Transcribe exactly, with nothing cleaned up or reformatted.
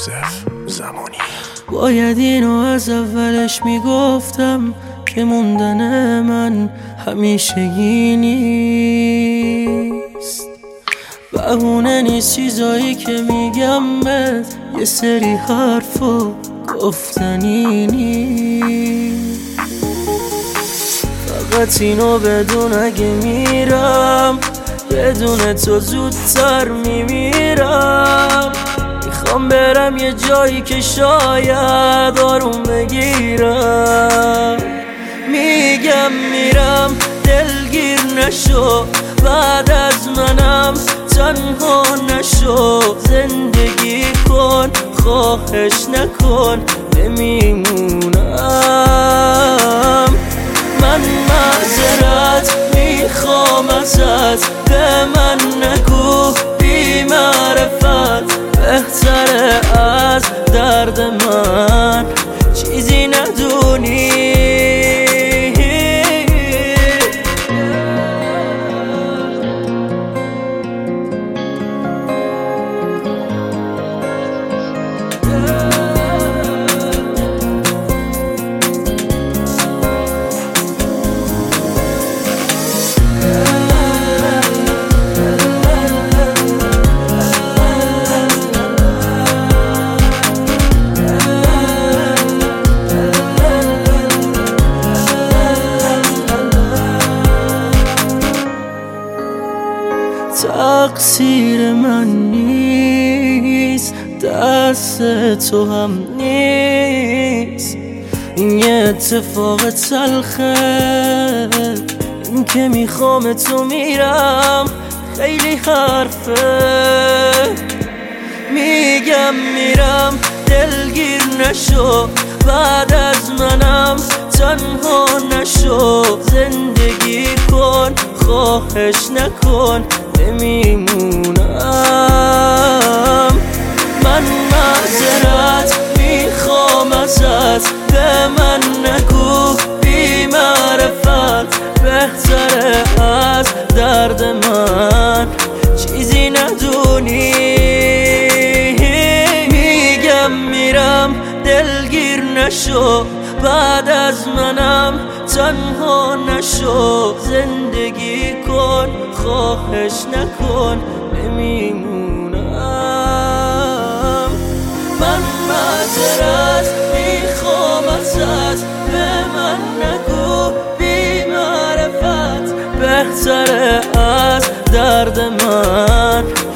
یوسف زمانی. باید اینو از اولش میگفتم که موندن من همیشگی نیست، بهونه نیست چیزایی که میگم بهت، یه سری حرف و گفتنی نیست. فقط اینو بدون اگه میرم بدون تو زودتر میمیرم، میخوام برم یه جایی که شاید آروم بگیرم. میگم میرم دلگیر نشو، بعد از منم تنها نشو، زندگی کن خواهش نکن نمیمونم. من معذرت میخوام ازت، به من نگو بی معرفت، بهتره از درد من چیزی ندونی. تقصیر من نیست، دست تو هم نیست، این یه اتفاق تلخه، این که میخوام تو میرم خیلی حرفه. میگم میرم دلگیر نشو، بعد از منم تنها نشو، زندگی کن خواهش نکن نمیمونم. من معذرت میخوام ازت، به من نگو بی معرفت، بهتره از درد من چیزی ندونی. میگم میرم دلگیر نشو، بعد از منم تنها نشو، زندگی کن خواهش نکن نمیمونم. من معذرت میخوام ازت، به من نگو بی معرفت، بهتره از درد من